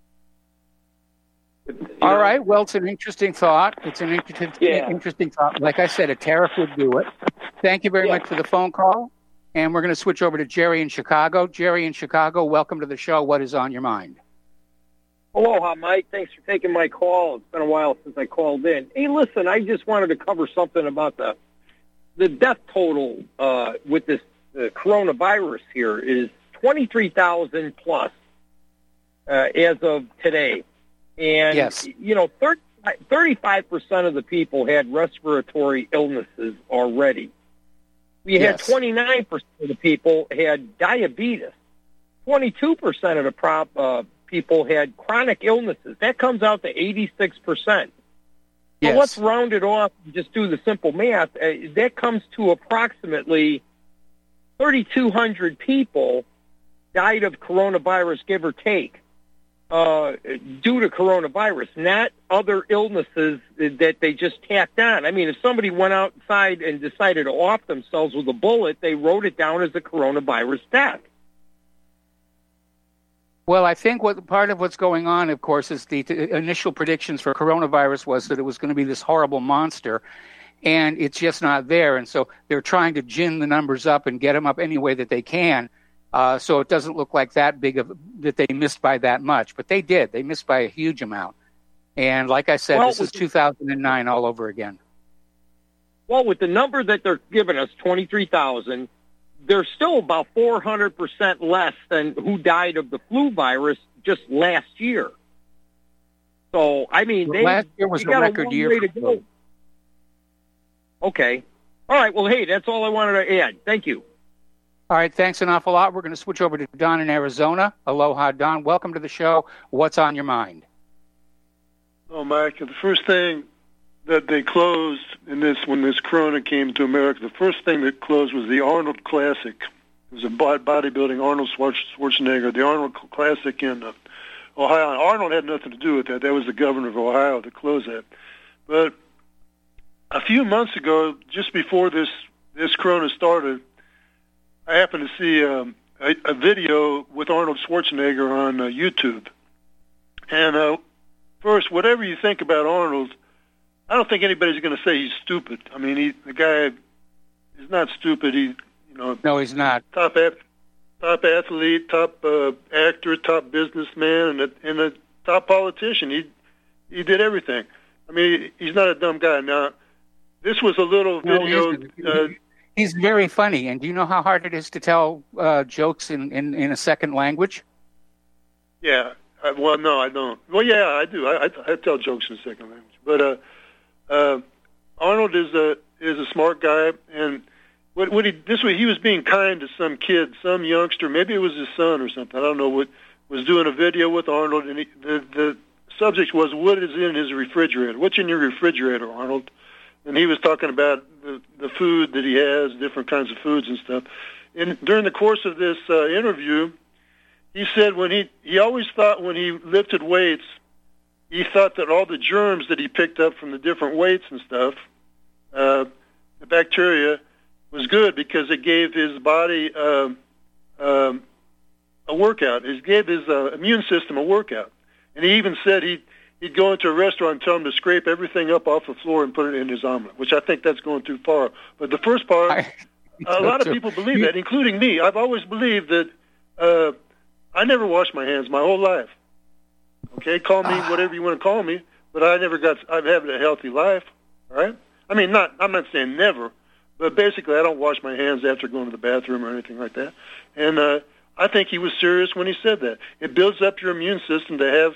Speaker 2: All right. Well, it's an interesting thought. It's an interesting thought. Like I said, a tariff would do it. Thank you very much for the phone call. And we're going to switch over to Jerry in Chicago. Jerry in Chicago, welcome to the show. What is on your mind?
Speaker 15: Aloha, Mike. Thanks for taking my call. It's been a while since I called in. Hey, listen, I just wanted to cover something about the death total with this coronavirus here is 23,000 plus as of today. And, you know, 35% of the people had respiratory illnesses already. We had 29% of the people had diabetes. 22% of the people had chronic illnesses. That comes out to 86%. So let's round it off and just do the simple math. That comes to approximately 3,200 people died of coronavirus, give or take, due to coronavirus, not other illnesses that they just tacked on. I mean, if somebody went outside and decided to off themselves with a bullet, they wrote it down as a coronavirus death.
Speaker 2: Well, I think part of what's going on, of course, is the initial predictions for coronavirus was that it was going to be this horrible monster, and it's just not there. And so they're trying to gin the numbers up and get them up any way that they can. So it doesn't look like that they missed by that much, but they did. They missed by a huge amount. And like I said, this is 2009 all over again.
Speaker 15: Well, with the number that they're giving us, 23,000, they're still about 400% less than who died of the flu virus just last year. So, I mean,
Speaker 2: last year was a record year for flu.
Speaker 15: Okay. All right. Well, hey, that's all I wanted to add. Thank you.
Speaker 2: All right, thanks an awful lot. We're going to switch over to Don in Arizona. Aloha, Don. Welcome to the show. What's on your mind?
Speaker 16: Oh, Mike, the first thing that they closed when this corona came to America, the first thing that closed was the Arnold Classic. It was a bodybuilding, Arnold Schwarzenegger, the Arnold Classic in Ohio. Arnold had nothing to do with that. That was the governor of Ohio that closed that. But a few months ago, just before this corona started, I happened to see a video with Arnold Schwarzenegger on YouTube. And first, whatever you think about Arnold, I don't think anybody's going to say he's stupid. I mean, the guy is not stupid.
Speaker 2: No, he's not.
Speaker 16: Top athlete, top actor, top businessman, and a top politician. He did everything. I mean, he's not a dumb guy. Now, this was a little video.
Speaker 2: He's very funny, and do you know how hard it is to tell jokes in a second language?
Speaker 16: Yeah. Well, no, I don't. Well, yeah, I do. I tell jokes in a second language. But Arnold is a smart guy, and he was being kind to some kid, some youngster. Maybe it was his son or something. I don't know. What was doing a video with Arnold, and the subject was, what is in his refrigerator? What's in your refrigerator, Arnold? And he was talking about the food that he has, different kinds of foods and stuff. And during the course of this interview, he said he always thought when he lifted weights, he thought that all the germs that he picked up from the different weights and stuff, the bacteria was good because it gave his body a workout. It gave his immune system a workout. And he even said he'd go into a restaurant and tell him to scrape everything up off the floor and put it in his omelet, which I think that's going too far. But the first part, a lot of people believe that, including me. I've always believed that I never washed my hands my whole life. Okay, call me whatever you want to call me, but I've had a healthy life, all right? I mean, I'm not saying never, but basically I don't wash my hands after going to the bathroom or anything like that. And I think he was serious when he said that. It builds up your immune system to have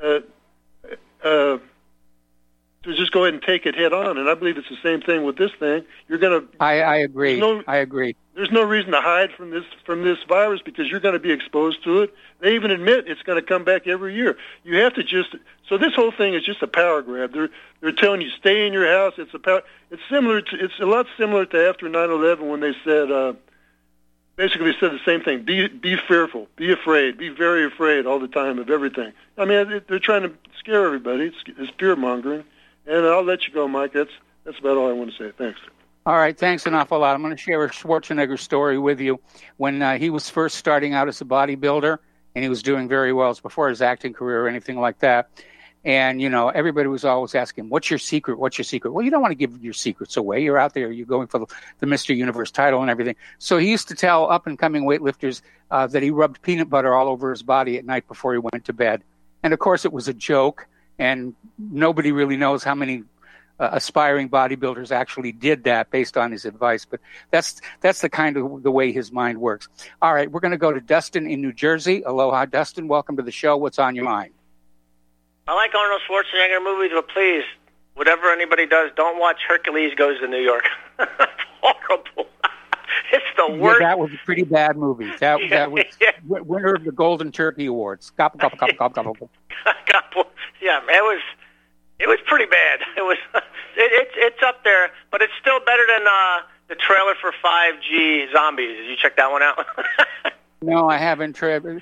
Speaker 16: to just go ahead and take it head on, and I believe it's the same thing with this thing. You're going to.
Speaker 2: I agree. I agree.
Speaker 16: There's no reason to hide from this virus because you're going to be exposed to it. They even admit it's going to come back every year. You have to just. So this whole thing is just a power grab. They're telling you stay in your house. It's a power. It's a lot similar to after 9/11 when they said. Basically said the same thing. Be fearful. Be afraid. Be very afraid all the time of everything. I mean, they're trying to scare everybody. It's fear-mongering. And I'll let you go, Mike. That's about all I want to say. Thanks.
Speaker 2: All right. Thanks an awful lot. I'm going to share a Schwarzenegger story with you. When he was first starting out as a bodybuilder, and he was doing very well. It was before his acting career or anything like that. And, everybody was always asking, what's your secret? What's your secret? Well, you don't want to give your secrets away. You're out there. You're going for the Mr. Universe title and everything. So he used to tell up-and-coming weightlifters that he rubbed peanut butter all over his body at night before he went to bed. And, of course, it was a joke, and nobody really knows how many aspiring bodybuilders actually did that based on his advice. But that's the kind of the way his mind works. All right, we're going to go to Dustin in New Jersey. Aloha, Dustin. Welcome to the show. What's on your mind?
Speaker 17: I like Arnold Schwarzenegger movies, but please, whatever anybody does, don't watch Hercules Goes to New York. It's horrible. It's the worst.
Speaker 2: Yeah, that was a pretty bad movie. That was winner of the Golden Turkey Awards. Gobble, gobble, gobble, gobble, gobble.
Speaker 17: Yeah, it was pretty bad. It's up there, but it's still better than the trailer for 5G Zombies. Did you check that one out?
Speaker 2: No, I haven't.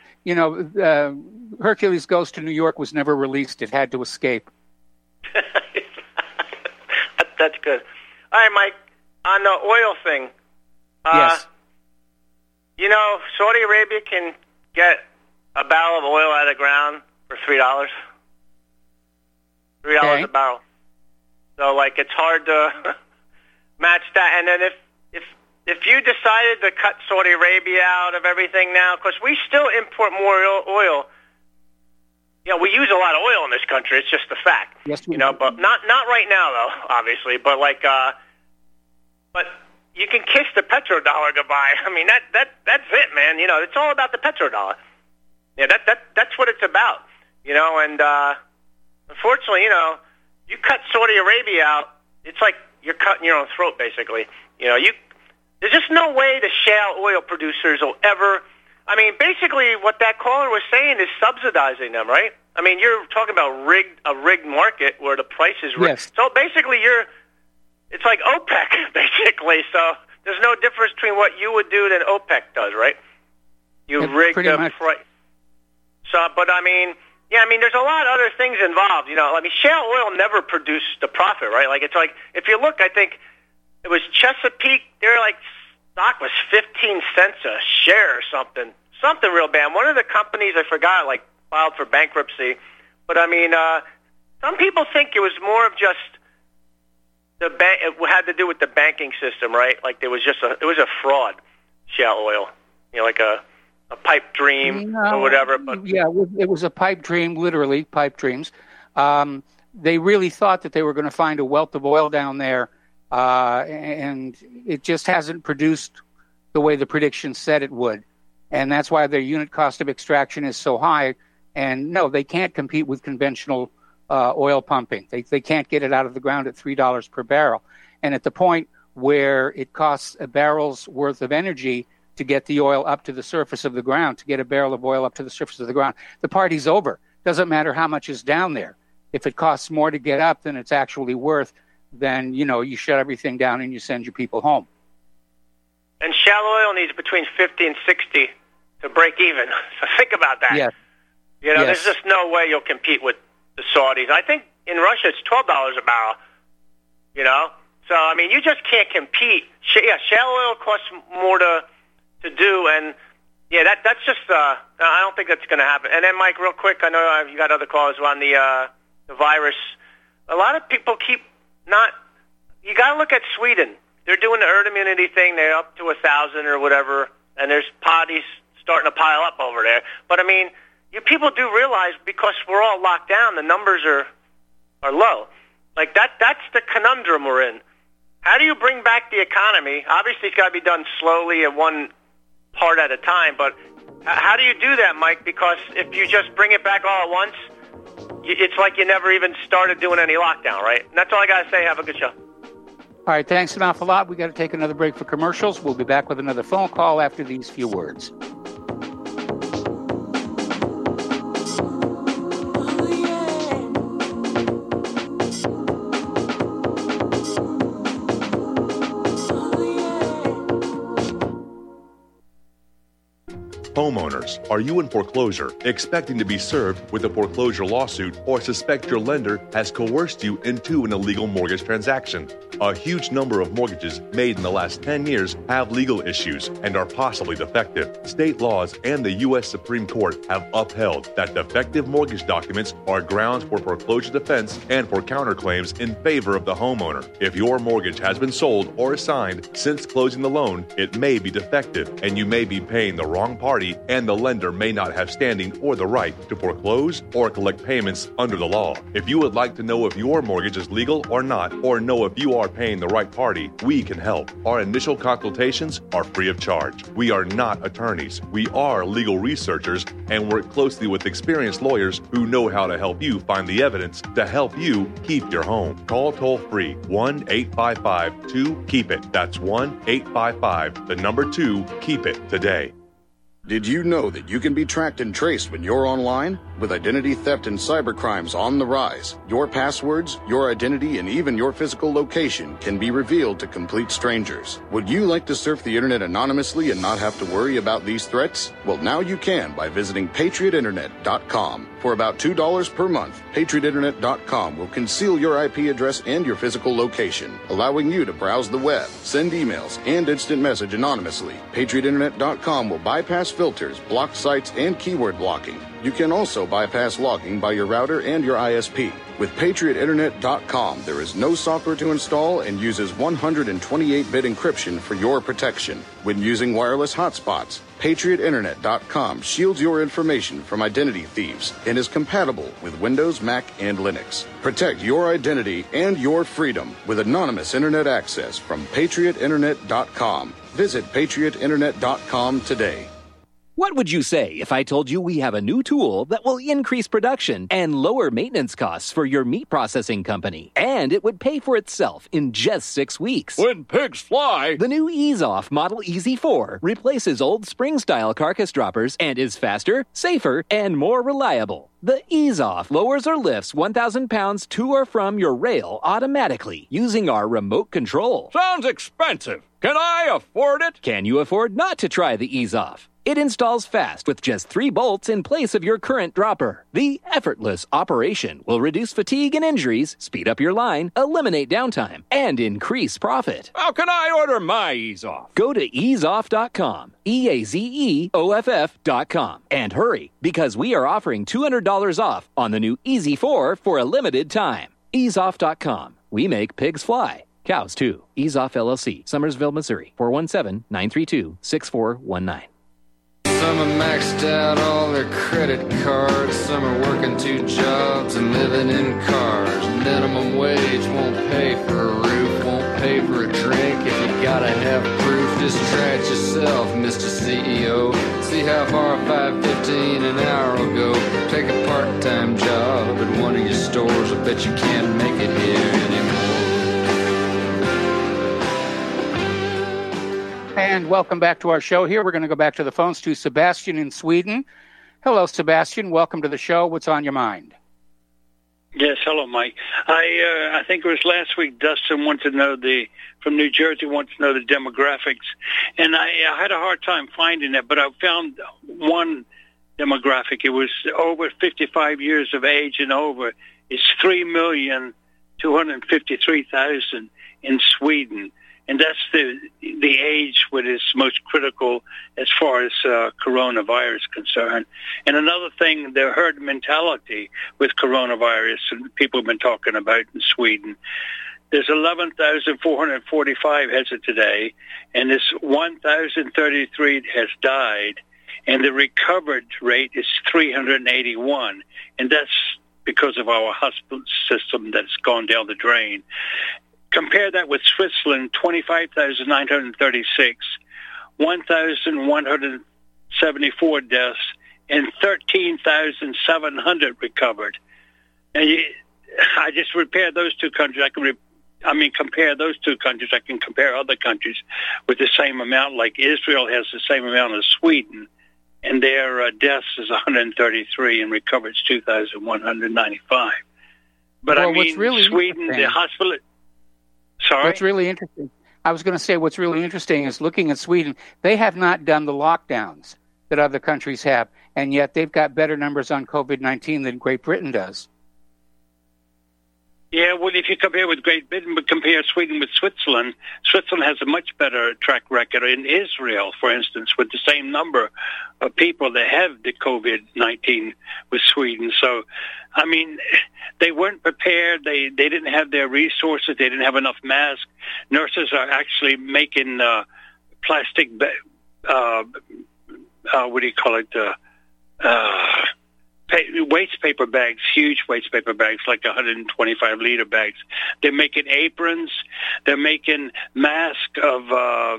Speaker 2: Hercules Goes to New York was never released. It had to escape.
Speaker 17: That's good. All right, Mike, on the oil thing.
Speaker 2: Yes.
Speaker 17: Saudi Arabia can get a barrel of oil out of the ground for $3. $3 a barrel. So, it's hard to match that. And then if you decided to cut Saudi Arabia out of everything now, because we still import more oil. We use a lot of oil in this country. It's just a fact.
Speaker 2: Yes,
Speaker 17: but not right now, though, obviously. But but you can kiss the petrodollar goodbye. I mean, that's it, man. It's all about the petrodollar. Yeah, that's what it's about. And unfortunately, you cut Saudi Arabia out, it's like you're cutting your own throat, basically. There's just no way the shale oil producers will ever. I mean, basically, what that caller was saying is subsidizing them, right? I mean, you're talking about a rigged market where the price is rigged.
Speaker 2: Yes.
Speaker 17: So basically, it's like OPEC, basically. So there's no difference between what you would do than OPEC does, right? You rig the price. So, but there's a lot of other things involved. Shale oil never produced the profit, right? If you look, I think it was Chesapeake. Their stock was 15 cents a share or something real bad. One of the companies I forgot filed for bankruptcy. But some people think it was more of just the bank. It had to do with the banking system, right? It was a fraud, shale oil. A pipe dream or whatever. But
Speaker 2: yeah, it was a pipe dream, literally pipe dreams. They really thought that they were going to find a wealth of oil down there, and it just hasn't produced the way the predictions said it would. And that's why their unit cost of extraction is so high. And no, they can't compete with conventional oil pumping. They can't get it out of the ground at $3 per barrel. And at the point where it costs a barrel's worth of energy to get the oil up to the surface of the ground, to get a barrel of oil up to the surface of the ground, the party's over. Doesn't matter how much is down there. If it costs more to get up than it's actually worth, then, you shut everything down and you send your people home.
Speaker 17: And shale oil needs between 50 and 60 to break even. So think about that.
Speaker 2: Yes.
Speaker 17: There's just no way you'll compete with the Saudis. I think in Russia it's $12 a barrel. So, I mean, you just can't compete. Shale oil costs more to do, and yeah, that's just, I don't think that's going to happen. And then, Mike, real quick, I know you got other calls on the virus. A lot of people you got to look at Sweden. They're doing the herd immunity thing. They're up to 1,000 or whatever, and there's potties starting to pile up over there. But, I mean, you people do realize because we're all locked down, the numbers are low. Like, that's the conundrum we're in. How do you bring back the economy? Obviously, it's got to be done slowly and one part at a time, but how do you do that, Mike? Because if you just bring it back all at once, it's like you never even started doing any lockdown, right? And that's all I got to say. Have a good show.
Speaker 2: All right, thanks an awful lot. We got to take another break for commercials. We'll be back with another phone call after these few words.
Speaker 18: Homeowners, are you in foreclosure, expecting to be served with a foreclosure lawsuit, or suspect your lender has coerced you into an illegal mortgage transaction? A huge number of mortgages made in the last 10 years have legal issues and are possibly defective. State laws and the U.S. Supreme Court have upheld that defective mortgage documents are grounds for foreclosure defense and for counterclaims in favor of the homeowner. If your mortgage has been sold or assigned since closing the loan, it may be defective and you may be paying the wrong party, and the lender may not have standing or the right to foreclose or collect payments under the law. If you would like to know if your mortgage is legal or not, or know if you are paying the right party, we can help. Our initial consultations are free of charge. We are not attorneys. We are legal researchers and work closely with experienced lawyers who know how to help you find the evidence to help you keep your home. Call toll-free 1-855-2-KEEP-IT. That's 1-855-2-KEEP-IT today.
Speaker 5: Did you know that you can be tracked and traced when you're online? With identity theft and cybercrimes on the rise, your passwords, your identity, and even your physical location can be revealed to complete strangers. Would you like to surf the internet anonymously and not have to worry about these threats? Well, now you can by visiting patriotinternet.com. For about $2 per month, patriotinternet.com will conceal your IP address and your physical location, allowing you to browse the web, send emails, and instant message anonymously. patriotinternet.com will bypass filters, block sites, and keyword blocking. You can also bypass logging by your router and your ISP. With PatriotInternet.com, there is no software to install and uses 128-bit encryption for your protection. When using wireless hotspots, PatriotInternet.com shields your information from identity thieves and is compatible with Windows, Mac, and Linux. Protect your identity and your freedom with anonymous internet access from PatriotInternet.com. Visit PatriotInternet.com today.
Speaker 19: What would you say if I told you we have a new tool that will increase production and lower maintenance costs for your meat processing company? And it would pay for itself in just 6 weeks.
Speaker 8: When pigs fly!
Speaker 19: The new EaseOff Model EZ4 replaces old spring-style carcass droppers and is faster, safer, and more reliable. The EaseOff lowers or lifts 1,000 pounds to or from your rail automatically using our remote control.
Speaker 8: Sounds expensive. Can I afford it?
Speaker 19: Can you afford not to try the EaseOff? It installs fast with just 3 bolts in place of your current dropper. The effortless operation will reduce fatigue and injuries, speed up your line, eliminate downtime, and increase profit.
Speaker 8: How can I order my EaseOff?
Speaker 19: Go to easeoff.com, EAZEOFF.com, and hurry, because we are offering $200 off on the new EZ4 for a limited time. Easeoff.com. We make pigs fly. Cows, too. EaseOff LLC, Summersville, Missouri, 417-932-6419.
Speaker 20: Some have maxed out all their credit cards. Some are working 2 jobs and living in cars. Minimum wage won't pay for a roof, won't pay for a drink. If you gotta have proof, just try it yourself, Mr. CEO. See how far $5.15 an hour will go. Take a part-time job at one of your stores. I bet you can't make it here anymore.
Speaker 2: And welcome back to our show here. We're going to go back to the phones to Sebastian in Sweden. Hello, Sebastian. Welcome to the show. What's on your mind?
Speaker 21: Yes, hello, Mike. I think it was last week Dustin wanted to know from New Jersey wanted to know the demographics. And I had a hard time finding it, but I found one demographic. It was over 55 years of age and over. It's 3,253,000. in Sweden. And that's the age when it's most critical as far as coronavirus is concerned. And another thing, the herd mentality with coronavirus, and people have been talking about in Sweden. There's 11,445 as of today, and this 1,033 has died, and the recovered rate is 381, and that's because of our hospital system that's gone down the drain. Compare that with Switzerland, 25,936, 1,174 deaths, and 13,700 recovered. And I just compare those two countries. Compare those two countries. I can compare other countries with the same amount, like Israel has the same amount as Sweden, and their deaths is 133 and recovered 2,195. But
Speaker 2: well,
Speaker 21: I mean, Sweden, the hospital... Sorry?
Speaker 2: What's really interesting, I was going to say what's really interesting is looking at Sweden, they have not done the lockdowns that other countries have, and yet they've got better numbers on COVID-19 than Great Britain does.
Speaker 21: Yeah, well, if you compare with Great Britain, but compare Sweden with Switzerland, Switzerland has a much better track record. In Israel, for instance, with the same number of people that have the COVID-19 with Sweden. So, I mean, they weren't prepared. They didn't have their resources. They didn't have enough masks. Nurses are actually making plastic, what do you call it, waste paper bags, huge waste paper bags, like 125-liter bags. They're making aprons. They're making masks of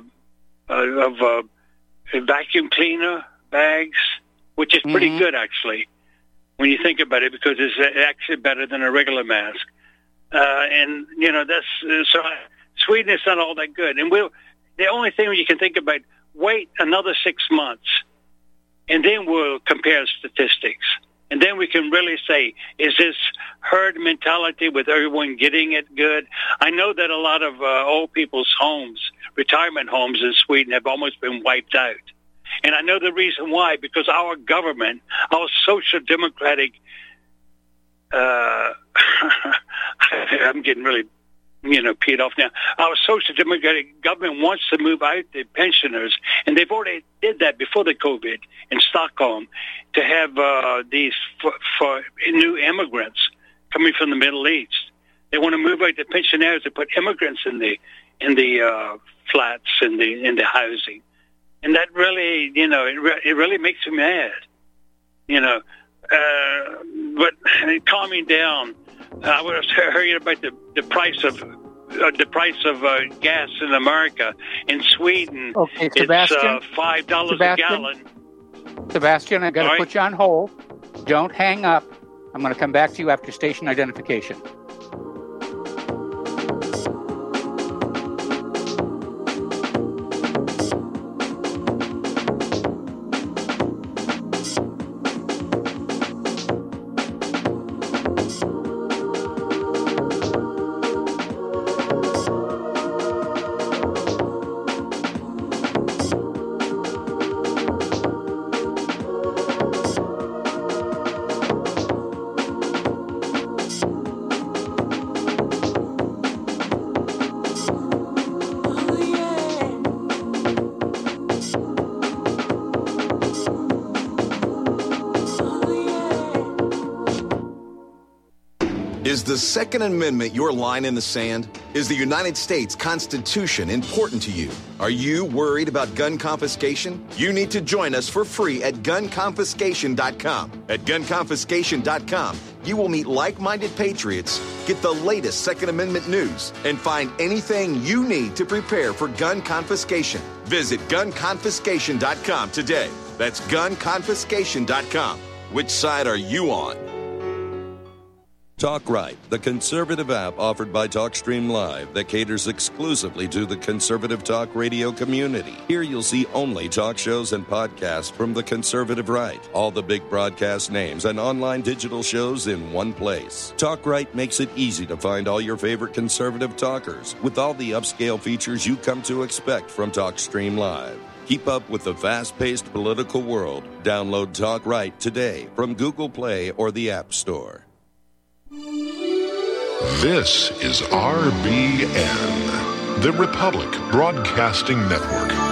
Speaker 21: vacuum cleaner bags, which is pretty good, actually, when you think about it, because it's actually better than a regular mask. And, you know, that's so Sweden is not all that good. And the only thing you can think about, wait another 6 months, and then we'll compare statistics. And then we can really say, is this herd mentality with everyone getting it good? I know that a lot of old people's homes, retirement homes in Sweden, have almost been wiped out. And I know the reason why, because our government, our social democratic, I'm getting really, peed off now. Our social democratic government wants to move out the pensioners, and they've already did that before the COVID in Stockholm, to have these for new immigrants coming from the Middle East. They want to move out the pensioners and put immigrants in the flats in the housing, and that really, it really makes me mad, But calming down. I was hearing about the price of gas in America. In Sweden,
Speaker 2: okay,
Speaker 21: it's $5 a gallon.
Speaker 2: Sebastian, I got to put you on hold. Don't hang up. I'm going to come back to you after station identification.
Speaker 1: Is the Second Amendment your line in the sand? Is the United States Constitution important to you? Are you worried about gun confiscation? You need to join us for free at gunconfiscation.com. At gunconfiscation.com, you will meet like-minded patriots, get the latest Second Amendment news, and find anything you need to prepare for gun confiscation. Visit gunconfiscation.com today. That's gunconfiscation.com. Which side are you on?
Speaker 22: Talk Right, the conservative app offered by TalkStream Live that caters exclusively to the conservative talk radio community. Here you'll see only talk shows and podcasts from the conservative right, all the big broadcast names and online digital shows in one place. Talk Right makes it easy to find all your favorite conservative talkers with all the upscale features you come to expect from TalkStream Live. Keep up with the fast-paced political world. Download Talk Right today from Google Play or the App Store.
Speaker 3: This is RBN, the Republic Broadcasting Network.